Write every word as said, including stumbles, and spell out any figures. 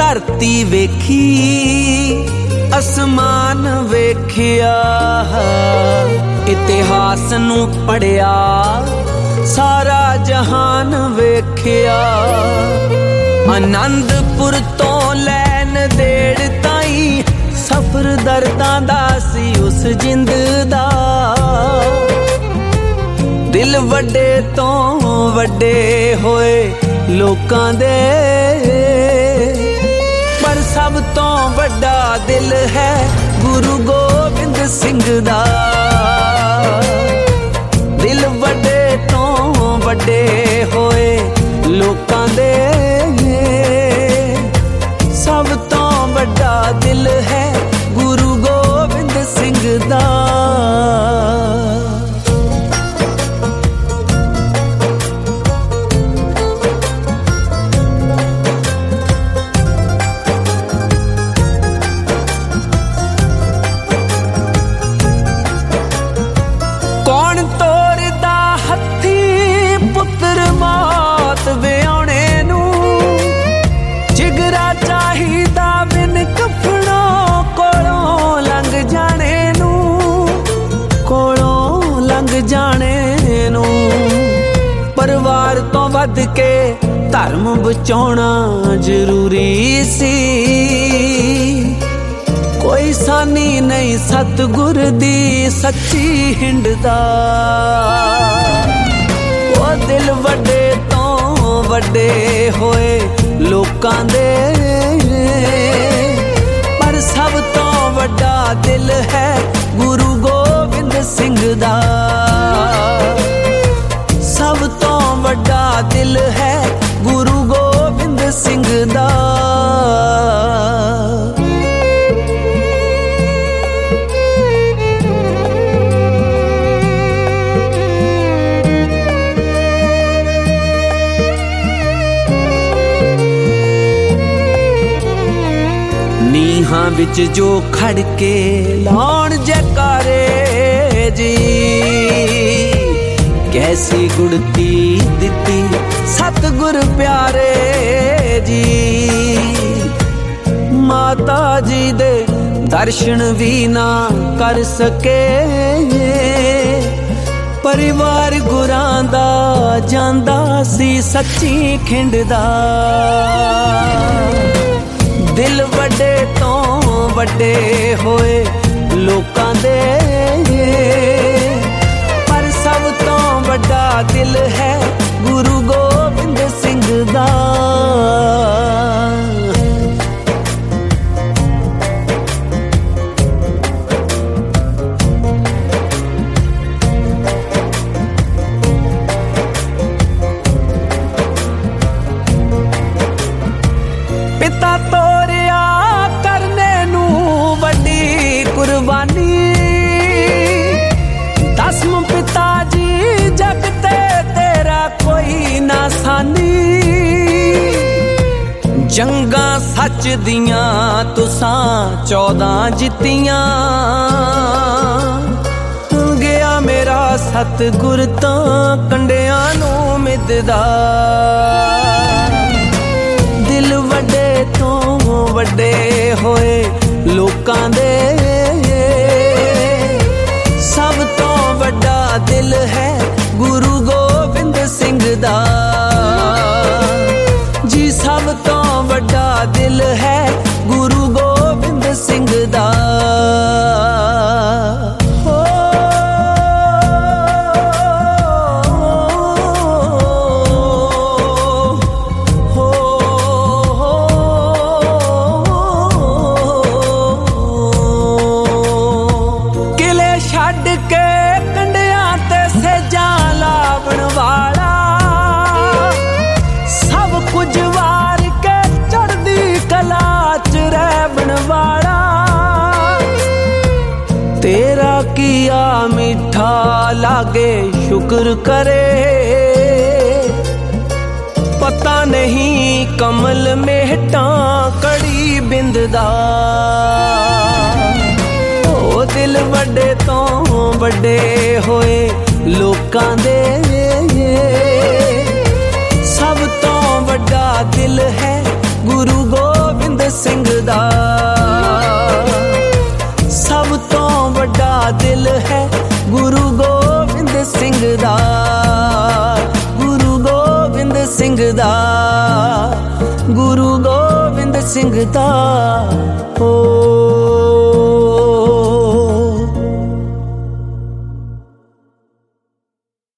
धरती वेखी आसमान वेखिया, इतिहास नूं पढ़िया सारा जहान वेखिया। आनंदपुर तो लैन देड़ ताई सफर दर्दां दा सी उस जिंद दा। दिल वड्डे तो वड्डे होए लोकां दे, पर सब तो वड्डा दिल है गुरु गोबिंद सिंह दा। दिल वड्डे तो वड्डे होए लोकां दे, सब तो वड्डा दिल है गुरु गोबिंद सिंह दा। परिवार तो वध के धर्म बचाउणा जरूरी सी, कोई सानी नहीं सतगुर दी सच्ची हिंडदा। वो दिल वड्डे तो वड्डे होए लोकां दे, पर सब तो वड्डा दिल है गुरु गोबिंद सिंह दा। सब तो वड्डा दिल है गुरु गोबिंद सिंह दा। नीहां विच जो खड़ के लाउण जयकारे जी, कैसी गुड़ती दिती सतगुर प्यारे जी। माता जी दे दर्शन भी ना कर सके, परिवार गुरां दा जांदा सी सच्ची खिंडदा। दिल वड्डे तो वड्डे होए लोकां दे, पर सब तो वड्डा दिल है गुरु गोबिंद सिंह दा। पिता तोरिया करने नू वड्डी कुर्बानी, दसम पिता जी जग ते तेरा कोई ना सानी। जंगा सच दियां तुसां चौदां जित्तियां, गया मेरा सतगुर तां कंडियां नू मिददा। दिल वड्डे तो वड्डे होए लोकां दे, सब तो वड्डा दिल है गुरु गोबिंद सिंह दा। जी सब तो वड्डा दिल है गुरु गोबिंद सिंह दा। तेरा किया मीठा लागे शुक्र करे, पता नहीं कमल मेहटा कड़ी बिंददा। ओ दिल वड्डे तो वड्डे होए लोकां दे, सब तो वड्डा दिल है गुरु गोबिंद ਸਿੰਘ ਦਾ। ਸਭ ਤੋਂ ਵੱਡਾ ਦਿਲ ਹੈ ਗੁਰੂ ਗੋਬਿੰਦ ਸਿੰਘ ਦਾ, ਗੁਰੂ ਗੋਬਿੰਦ ਸਿੰਘ ਦਾ, ਗੁਰੂ ਗੋਬਿੰਦ ਸਿੰਘ ਦਾ। ਹੋ